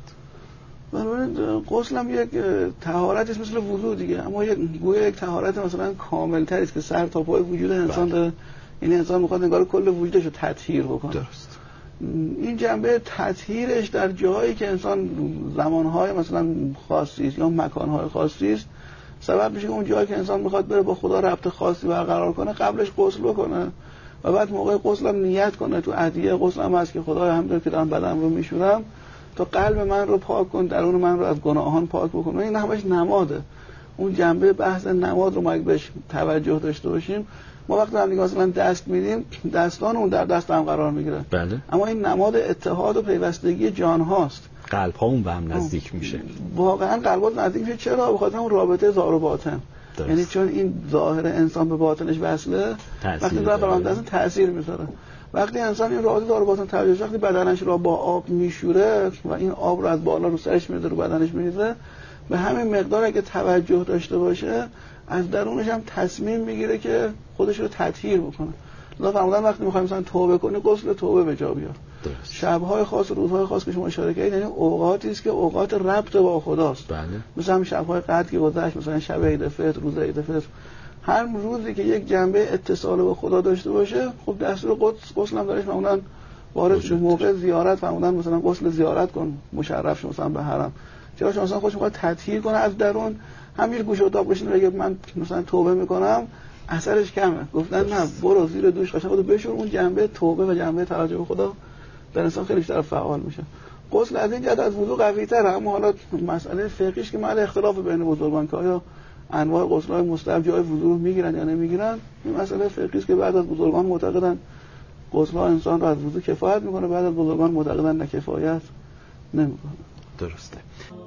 B: بنابراین غسل هم یک طهارتی است مثل وضو دیگه، اما یک گویا یک طهارت مثلا کامل‌تری است که سر تا پای وجود انسان داره. یعنی انسان میخواد انگار کل وجودش رو تطهیر بکنه.
A: درست.
B: این جنبه تطهیرش در جایی که انسان زمانهای مثلا خاصی است یا مکانهای خاصی است سبب میشه که اون جایی که انسان میخواد بره با خدا رابطه خاصی برقرار کنه قبلش غسل بکنه و بعد موقع غسل هم نیت کنه. تو ادعیه غسل هم هست که خدایا همونطور که دارم بدنم رو میشورم تو قلب من رو پاک کن، درون من رو از گناهان پاک بکن. این همش نماده. اون جنبه بحث نماد رو ما اگه بهش توجه داشته باشیم، ما وقتی هم دیگه مثلا دست میدیم دستان اون در دست هم قرار میگیره.
A: بله.
B: اما این نماد اتحاد و پیوستگی جان هاست.
A: قلب ها اون به هم نزدیک میشه.
B: واقعا قلبات نزدیک میشه. چرا؟ بخاطر اون رابطه ظاهر و باطن. درست. یعنی چون این ظاهر انسان به باطنش وصله، وقتی در فرامت دست تاثیر میذاره. وقتی انسان این رابطه ظاهر و باطن توجه، وقتی بدنش رو با آب میشوره و این آب رو از بالا رو سرش میذاره رو بدنش میریزه، به همین مقدار اگه توجه داشته باشه از درونش هم تصمیم میگیره که خودش رو تطهیر بکنه. لذا فرمودن وقتی میخوایم مثلا توبه کنی غسل توبه به جا بیار.
A: درست.
B: شب‌های خاص و روزهای خاص که شما اشاره کردید یعنی اوقاتی است که اوقات ربط با خداست.
A: بله.
B: مثلا همین شب‌های قدر که گذشت، مثلا شب عید فطر، روز عید فطر، هر روزی که یک جنبه اتصال با خدا داشته باشه خب دستور قدس غسل هم درش معمولاً وارد شده. موقع زیارت فرمودن مثلا غسل زیارت کن مشرف شو مثلا به حرم. چرا چون مثلا خودش می‌خواد تطهیر کنه از درون، همین گوشه اتاق بشینه بگه من مثلا توبه میکنم اثرش کمه. گفتن نه، برو زیر دوش قشنگ خودت بشور، اون جنبه توبه و جنبه توجه به خدا در انسان خیلی بیشتر فعال میشه. غسل از این جهت از وضو قوی‌تره. اما حالا مسئله فقهیش که محل اختلاف بین بزرگان که آیا انواع غسل‌های مستحب جای وضو رو میگیرن یا نمیگیرن، این مسئله فقهی است که بعد از بزرگان معتقدن غسل‌ها انسان رو از وضو کفایت میکنه، بعد از بزرگان معتقدن نه کفایت نمیکنه.
A: درسته.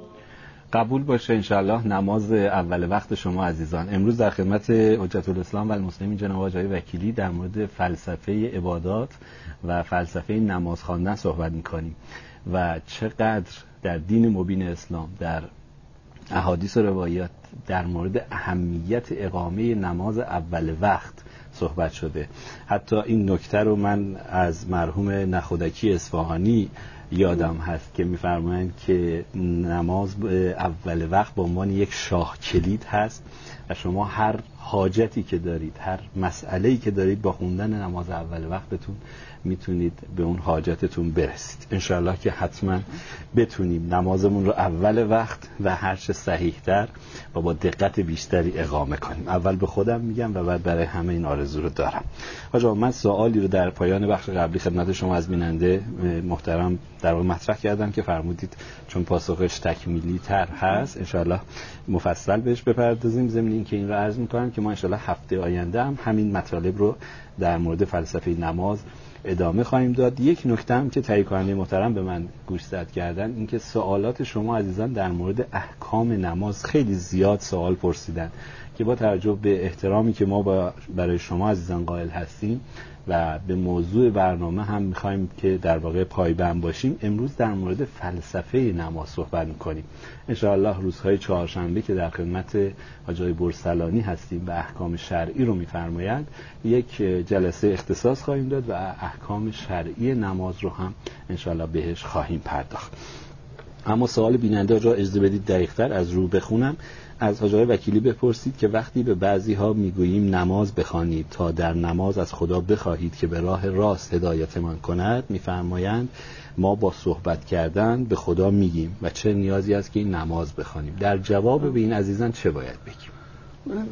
A: قبول باشه انشالله نماز اول وقت شما عزیزان. امروز در خدمت حجت الاسلام و المسلمین جناب آقای وکیلی در مورد فلسفه عبادات و فلسفه نماز خواندن صحبت میکنیم و چقدر در دین مبین اسلام در احادیث و روایات در مورد اهمیت اقامه نماز اول وقت صحبت شده. حتی این نکته رو من از مرحوم نخودکی اصفهانی یادم هست که می‌فرمایند که نماز اول وقت به عنوان یک شاه کلید هست و شما هر حاجتی که دارید، هر مسئله‌ای که دارید با خوندن نماز اول وقتتون میتونید به اون حاجتتون برسید. انشاءالله که حتما بتونیم نمازمون رو اول وقت و هر چه صحیح‌تر و با دقت بیشتری اقامه کنیم. اول به خودم میگم و بعد برای همه این آرزو رو دارم. آقا من سوالی رو در پایان بخش قبلی خدمت شما از بیننده محترم در واقع مطرح کردم که فرمودید چون پاسخش تکمیلی تر هست انشاءالله مفصل بهش بپردازیم. ضمن این که این رو عرض می‌کنم که ما انشاءالله هفته آینده هم همین مطالب رو در مورد فلسفه نماز ادامه خواهیم داد. یک نکته هم که تهیه کننده محترم به من گوشزد کردن این که سوالات شما عزیزان در مورد احکام نماز خیلی زیاد سوال پرسیدن که با توجه به احترامی که ما با برای شما عزیزان قائل هستیم و به موضوع برنامه هم میخوایم که در واقع پایبند باشیم، امروز در مورد فلسفه نماز صحبت میکنیم. انشاءالله روزهای چهارشنبه که در خدمت حاجی برسلانی هستیم و احکام شرعی رو میفرمایند یک جلسه اختصاص خواهیم داد و احکام شرعی نماز رو هم انشاءالله بهش خواهیم پرداخت. اما سوال بیننده را اجازه بدید دقیق‌تر از رو بخونم. از حاجی وکیلی بپرسید که وقتی به بعضی ها میگوییم نماز بخوانید تا در نماز از خدا بخواهید که به راه راست هدایتمان کند، میفرمایند ما با صحبت کردن به خدا میگیم و چه نیازی است که این نماز بخوانیم. در جواب به این عزیزان چه باید بگیم؟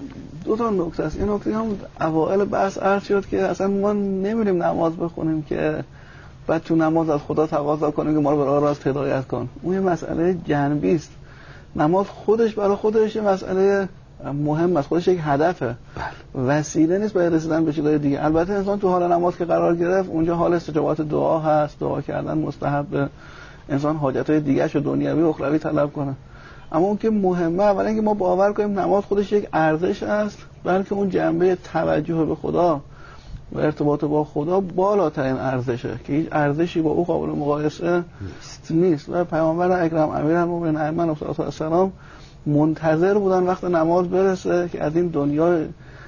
B: دو تا نکته است. این نکته هم اوائل بحث عرض شد که اصلا ما نمیریم نماز بخونیم که بعد تو نماز از خدا تقاضا کنیم که ما رو به راه راست هدایت کن. اون یه مسئله جنبی است. نماز خودش برای خودش یه مسئله مهم است، خودش یک هدفه، وسیله نیست برای رسیدن به چیزای دیگه. البته انسان تو حال نماز که قرار گرفت، اونجا حال استجابت دعا هست، دعا کردن مستحب، انسان حاجتهای دیگه‌ش و دنیوی و اخروی طلب کنه. اما اون که مهمه اولا که ما باور کنیم نماز خودش یک ارزش است، بلکه اون جنبه توجه به خدا و ارتباط با خدا بالاترین ارزشه که هیچ ارزشی با او قابل مقایسه نیست, نیست. و پیامبر اکرم امیرالمومنین ائمه علیهم السلام منتظر بودن وقت نماز برسه که از این دنیا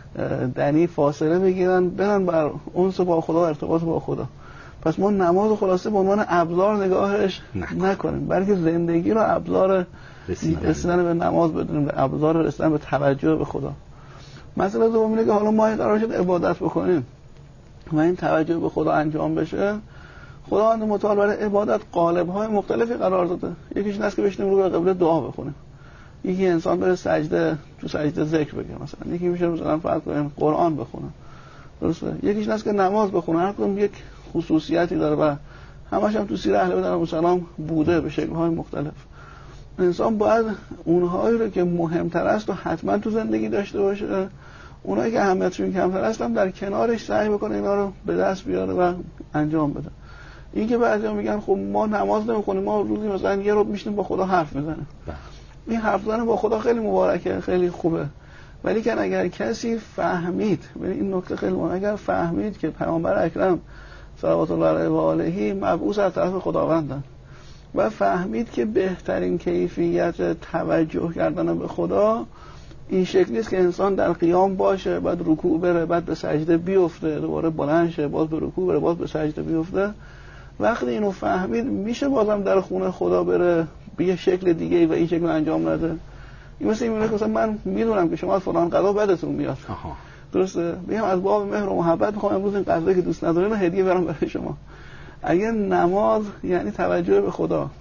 B: دنی فاصله بگیرن، برن بر انس با خدا و ارتباط با خدا. پس ما نماز خلاصه به عنوان ابزار نگاهش نکنیم، بلکه زندگی رو ابزار رسیدن به نماز بدونیم، ابزار رسیدن به توجه به خدا. مسئله دوم اینه که حالا ما قرار شد عبادت بکنیم و این توجه به خدا انجام بشه. خداوند متعال برای عبادت قالب‌های مختلفی قرار داده. یکیش این است که بشینیم رو به قبله دعا بخونیم، یکی انسان بره سجده، تو سجده ذکر بگه، مثلا یکی میشه مثلا فرض کنیم قرآن بخونه، درسته؟ یکیش این است که نماز بخونه. هر کدوم یک خصوصیتی داره و همش هم تو سیر اهل بیت علیهم السلام بوده به شکل‌های مختلف. انسان باید اونهایی رو که مهمتر است و حتما تو زندگی داشته باشه، اونایی که اهمیتشون کمتر است هم در کنارش سعی بکنه اینا رو به دست بیاره و انجام بده. این که بعضیا میگن خب ما نماز نمیخونیم، ما روزی مثلا یه رو میشینیم با خدا حرف میزنیم. این حرف زدن با خدا خیلی مبارکه، خیلی خوبه، ولی که اگر کسی فهمید، ببین این نکته خیلی مهمه، اگر فهمید که پیامبر اکرم صلوات الله علیه و آله مبعوث از طرف خداوندن و فهمید که بهترین کیفیت توجه کردن به خدا این شکلی است که انسان در قیام باشه، بعد رکوع بره، بعد به سجده بیفته، دوباره بلند شه، باز به رکوع بره، باز به سجده بیفته. وقتی اینو فهمید میشه بازم در خونه خدا بره به یه شکل دیگه و این شکل انجام نده. این مثل این که من میدونم که شما از فلان غذا بدتون میاد، درسته؟ میگم از باب مهر و محبت میخوام امروز این غذایی که دوست ندارین هدیه برام برای شما. اگر نماز یعنی توجه به خدا،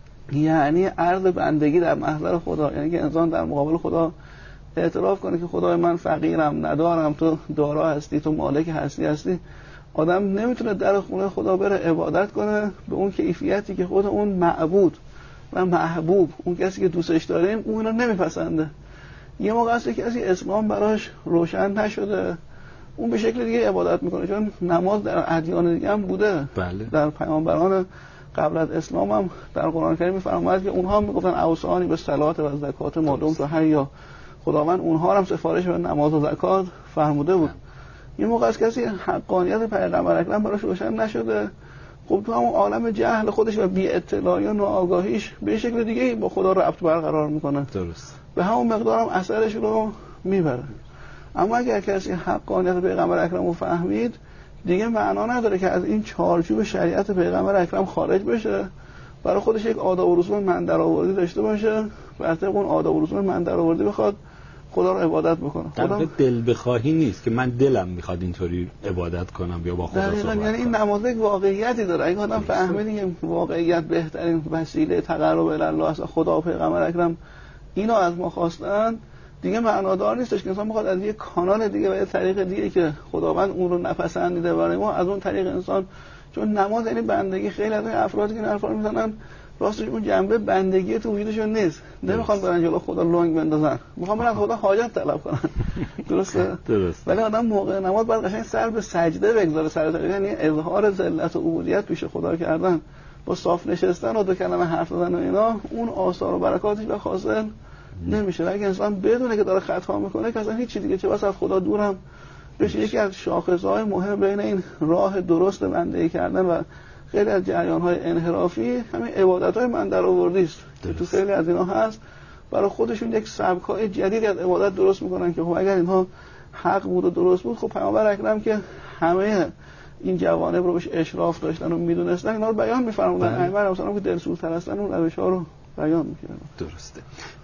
B: یعنی عرض بندگی در محضر خدا، یعنی که انسان در مقابل خدا اعتراف کنه که خدای من فقیرم، ندارم، تو دارا هستی، تو مالک هستی هستی. آدم نمیتونه در خونه خدا بره عبادت کنه به اون کیفیتی که خود اون معبود و محبوب، اون کسی که دوستش داریم، اون رو نمیپسنده. یه موقع است که کسی اسلام براش روشن نشده، اون به شکل دیگه عبادت میکنه، چون نماز در ادیان دیگه هم بوده.
A: بله.
B: در پیامبران قبل از اسلام هم در قرآن کریم میفرماید که اونها میگفتن اوصانی به صلات و زکات مادام تو حیا. خداوند اونها هم سفارش به نماز و زکات فرموده بود. یه موقع است کسی حقانیت پیغمبر اکرم براش روشن نشده، خب تو همون عالم جهل خودش و بی اطلاعی و ناآگاهیش به شکل دیگه با خدا ربط برقرار میکنه،
A: درست،
B: به همون مقدار هم اثرش رو میبره. اما اگر کسی حقانیت پیغمبر اکرم رو فهمید، دیگه معنا نداره که از این چارچوب شریعت پیغمبر اکرم خارج بشه، برای خودش یک آداب و رسوم من درآوردی داشته باشه، بر طبق اون آداب و رسوم من درآوردی بخواد خدا رو عبادت بکنه.
A: خدا دل بخواهی نیست که من دلم میخواد اینطوری عبادت کنم یا با خدا صحبت کنم.
B: یعنی این نماز یک واقعیتی داره. اگه آدم فهمید که واقعیت بهترین وسیله تقرب الی الله است، خدا و پیغمبر اکرم اینو از ما خواستن، دیگه معنادار نیستش که انسان بخواد از یک کانال دیگه و یه طریق دیگه که خداوند اون رو نپسندیده برای ما از اون طریق انسان، چون نماز یعنی بندگی. خیلی از افرادی که این حرفا رو میزنن راستش اون جنبه بندگی تو وجودشون نیست، نمیخوان برن جلو خدا لنگ بندازن، میخوان برن خدا حاجت طلب کنن. درسته؟
A: درست.
B: ولی آدم موقع نماز باید قشنگ سر به سجده بگذاره، سر به، یعنی اظهار ذلت و عبودیت پیش خدا کردن، با صاف نشستن و دو کلمه حرف زدن و اینا، اون آثار و برکاتش به حاصل نمیشه. اگه انسان بدونه که داره خطا میکنه که اصلا هیچ چیز دیگه چه واسه از خدا دورم بشه. یکی از شاخصهای مهم بین این راه درست بندگی کردن و خیلی از جریان‌های انحرافی همین عبادت‌های من درآوردی است که تو خیلی از اینا هست. برای خودشون یک سبک‌های جدیدی از عبادت درست میکنن که خب اگر اینها حق بود و درست بود، خب پیامبر اکرم که همه این جوانب رو بهش اشراف داشتن و میدونستن، اینا رو بیان می‌فرمودن. ائمه مثلا که دلسوزتر هستن اون روش‌ها رو بیان می‌کردن.
A: درسته.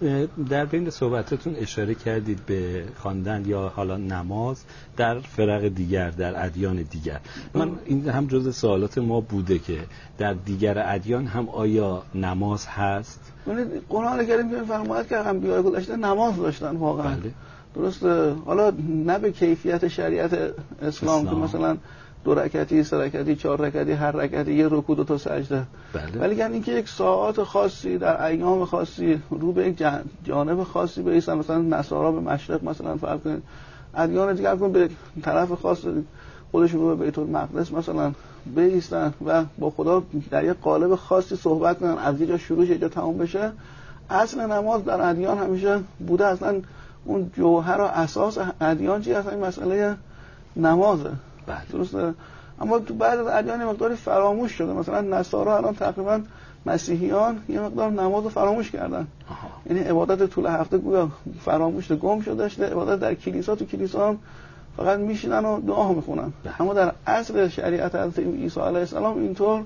A: در بین صحبتاتون اشاره کردید به خواندن یا حالا نماز در فرق دیگر، در ادیان دیگر. من این هم جزء سوالات ما بوده که در دیگر ادیان هم آیا نماز هست؟
B: یعنی قرآن کریم می‌فرماید که انبیاء گذشته نماز داشتن واقعا.
A: بله.
B: درسته. حالا نه به کیفیت شریعت اسلام, اسلام. که مثلا دو رکعتی، سه رکعتی، چهار رکعتی، هر رکعتی یه رکوع دو تا سجده.
A: بله.
B: ولی یعنی اینکه یک ساعات خاصی در ایام خاصی رو به یک جانب خاصی بایستن، مثلا نصارا به مشرق مثلا فرض کنید، ادیان دیگر کن به طرف خاص خودشون رو به بیت المقدس مثلا بایستن و با خدا در یک قالب خاصی صحبت کنن، از یه جا شروع شه یه جا تموم بشه. اصل نماز در ادیان همیشه بوده، اصلا اون جوهر و اساس ادیان چی اصلا این مسئله نمازه.
A: بله.
B: درسته؟ اما تو بعد از ادیان مقداری فراموش شده، مثلا نصارا الان تقریبا مسیحیان یه مقدار نماز رو فراموش کردن.
A: آها.
B: یعنی عبادت طول هفته گویا فراموش شده، گم شده شده. عبادت در کلیسا، تو کلیسا هم فقط میشینن و دعا میخونن. اما در اصل شریعت حضرت عیسی علیه السلام اینطور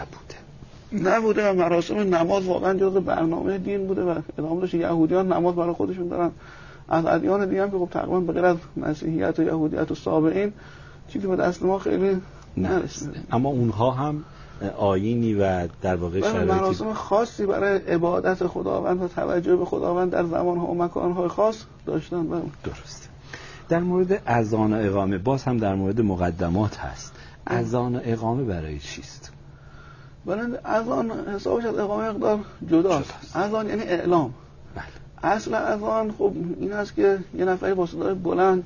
A: نبوده
B: نبوده و مراسم نماز واقعا جزء برنامه دین بوده و ادامه داشته. یهودیان نماز برای خودشون دارن، از ادیان دیگه هم که خب تقریبا به غیر از مسیحیت و یهودیت و سابعین چیزی به دست ما خیلی نرسیده.
A: اما اونها هم آیینی و در واقع شرایطی
B: مراسم خاصی برای عبادت خداوند و توجه به خداوند در زمانها و مکانهای خاص داشتن.
A: درسته. در مورد اذان و اقامه باز هم در مورد مقدمات هست. اذان و اقامه برای چیست؟
B: برای اذان حسابش از اقامه مقدار جداست. اذان یعنی اعلام.
A: بله.
B: اصل اذان خب این است که یه نفری با صدای بلند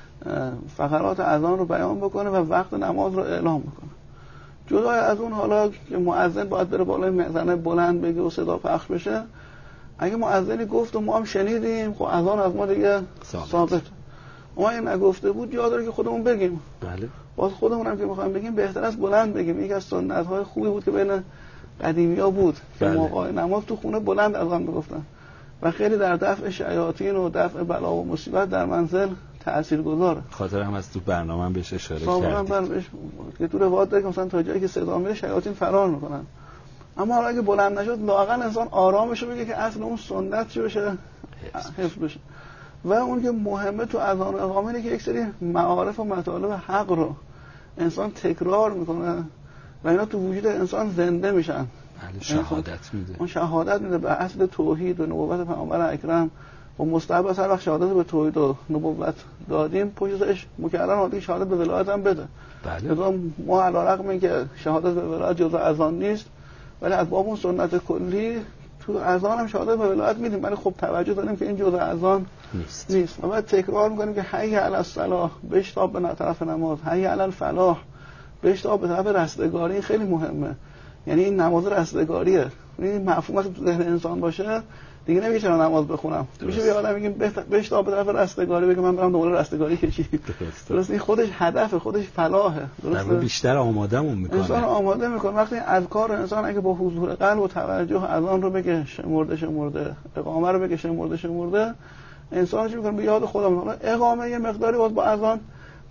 B: فقرات اذان رو بیان بکنه و وقت نماز رو اعلام بکنه. جدای از اون حالا که مؤذن باید بره بالای مئذنه بلند بگه و صدا پخش بشه، اگه مؤذنی گفت و ما هم شنیدیم خب اذان از ما دیگه ثابت. ما این نگفته بود جا داره که خودمون بگیم.
A: بله.
B: باز خودمون هم که میخوایم بگیم بهتر است بلند بگیم. یک از سنت‌های خوبی بود که بین قدیمی‌ها بود که
A: بله.
B: موقع نماز تو خونه بلند اذان میگفتن و خیلی در دفع شیاطین و دفع بلا و مصیبت در منزل تاثیرگذاره.
A: خاطر هم از تو برنامه هم بهش اشاره
B: کردید که تو روایت داره که مثلا تا جایی که صدا میره شیاطین فرار میکنن. اما حالا اگه بلند نشد لااقل انسان آرامش رو بگه که اصل اون سنت چی بشه، حفظ بشه. و اون که مهمه تو اذان و اقامه اینه که یک سری معارف و مطالب حق رو انسان تکرار میکنه و اینا تو وجود انسان زنده میشن.
A: بله. شهادت میده.
B: اون شهادت میده به اصل توحید و نبوت پیامبر اکرم و مستحب است هر وقت شهادت به توحید و نبوت دادیم پشتش مکرر حاضر شهادت به ولایت هم بده.
A: بله.
B: لذا ما علی رغم اینکه شهادت به ولایت جزء اذان نیست ولی از باب اون سنت کلی تو اذان هم شهادت به ولایت میدیم، ولی خب توجه داریم که این جزء اذان
A: نیست.
B: نیست. و بعد تکرار میکنیم که حی علی الصلاح، بشتاب به طرف نماز، حی علی الفلاح، بشتاب به طرف رستگاری. این خیلی مهمه. یعنی این نماز رستگاریه. این مفهوم تو ذهن انسان باشه دیگه نمیگه چرا نماز بخونم. میشه به آدم میگیم بشتاب به طرف رستگاری، بگه من برم دنبال رستگاری کشی. درست. این خودش هدفه، خودش فلاحه. درسته.
A: بیشتر آمادهمون میکنه.
B: انسان آماده میکنه. وقتی اذکار انسان اگه با حضور قلب و توجه اذان رو بگه شمرده شمرده، اقامه رو بگه شمرده شمرده، انسان چی میکنه؟ به یاد خدا میکنه. اقامه یه مقداری باز با اذان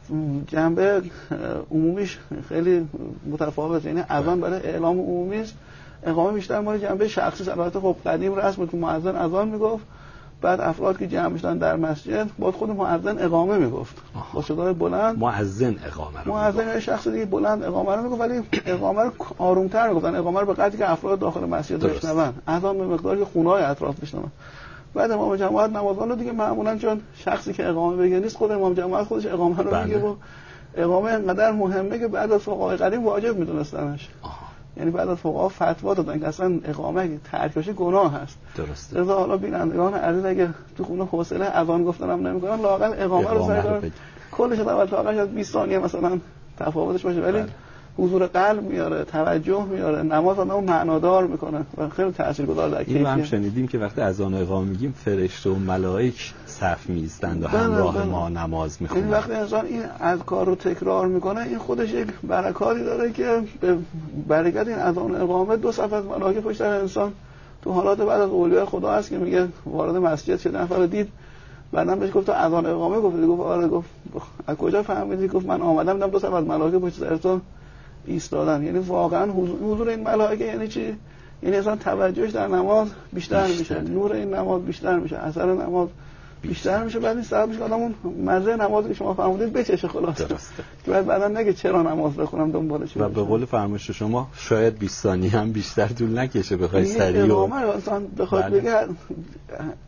B: جنبه عمومیش خیلی متفاوته. یعنی اذان برای اعلام عمومی است، اقامه بیشتر مال جنبه شخصی است. البته خب قدیم رسم بود که مؤذن اذان میگفت، بعد افراد که جمع میشدن در مسجد بعد خود مؤذن اقامه میگفت با صدای بلند.
A: مؤذن اقامه رو
B: مؤذن شخص دیگه بلند اقامه رو میگفت، ولی اقامه رو آرومتر میگفتن. اقامه رو به قدری که افراد داخل مسجد بشنون، اذان به مقداری که خونه‌های اطراف بشنون. بعد امام جماعت نمازان رو دیگه معمولا چون شخصی که اقامه بگه نیست، خود امام جماعت خودش اقامه رو میگه و اقامه اینقدر مهمه که بعد از فقهای قدیم واجب میدونستنش. یعنی بعد از فقها فتوا دادن که اصلا اقامه ترکش گناه هست.
A: درسته.
B: لذا حالا بینندگان عزیز اگه تو خونه حوصله اذان گفتن هم نمیکنن، لااقل اقامه رو سعی کنن کلش اول تا آخرش از بیست ثانیه مثلا تفاوتش باشه، ولی حضور قلب میاره، توجه میاره، نماز آدمو معنادار میکنه و خیلی تاثیرگذار در کیفیت.
A: این هم شنیدیم که وقتی اذان و اقامه میگیم فرشته و ملائک صف میستند و همراه ما نماز میخونن.
B: این وقتی انسان این اذکار رو تکرار میکنه این خودش یک برکاتی داره که به برکت این اذان و اقامه دو صف از ملائکه پشت سر انسان تو حالات بعد از اولیاء خدا هست که میگه وارد مسجد شد نفر دید، بعدم بهش گفت تو اذان و اقامه گفت، گفت آره. گفت از کجا فهمیدی؟ گفت من آمدم دیدم دو صف از ملائکه پشت سر تو ایستادن. یعنی واقعا حضور این ملائکه یعنی چی؟ یعنی انسان توجهش در نماز بیشتر, بیشتر میشه، نور این نماز بیشتر میشه، اثر نماز بیشتر میشه. بعد این سبب میشه آدمون مزه نمازی که شما فرمودید بچشه خلاص. درسته. که بعد بعدا نگه چرا نماز بخونم دنبالش.
A: و به قول فرمایش شما شاید بیست ثانیه هم بیشتر طول نکشه بخوای سریع و
B: اقامه انسان بخواد بگه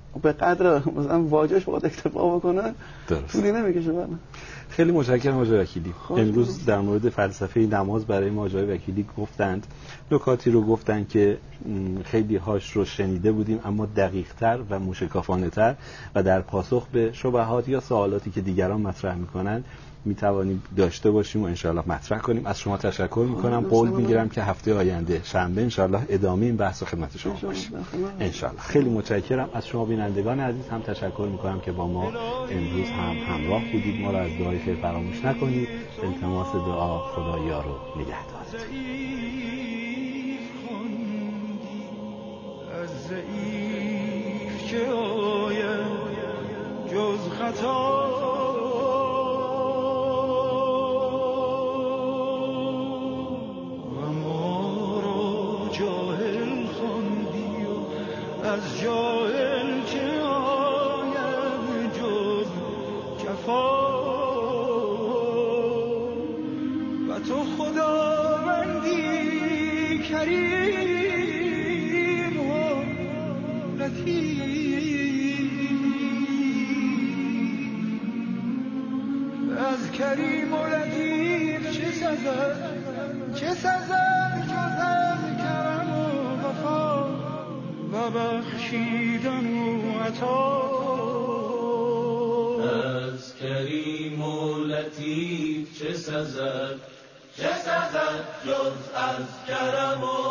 B: به قدر مثلا واجهش باید اکتفا بکنن،
A: درست.
B: طولی نمیکشه. بله
A: خیلی متشکرم آقای وکیلی. امروز در مورد فلسفه نماز برای ما آقای وکیلی گفتند، نکاتی رو گفتند که خیلی هاش رو شنیده بودیم اما دقیق‌تر و موشکافانه‌تر و در پاسخ به شبهات یا سوالاتی که دیگران مطرح می‌کنند میتوانیم داشته باشیم و انشاءالله مطرح کنیم. از شما تشکر میکنم. قول میگیرم که هفته آینده شنبه انشاءالله ادامه این بحث خدمت شما باشیم انشاءالله. خیلی متشکرم. از شما بینندگان عزیز هم تشکر میکنم که با ما امروز هم همراه بودید. ما را از دعای خیر فراموش نکنید. التماس دعا خدا یار و نگهدارت.
E: از ضعیف که آید جز خطا از جاهل که آید جز جفا و تو خداوندی کریم و لطیف. از کریم و لطیف چه سزد چه سزد جز از کرم و وفا و بخشیدن و عطا.
C: از کریم و لطیف چه سزد چه سزد جز از کرم و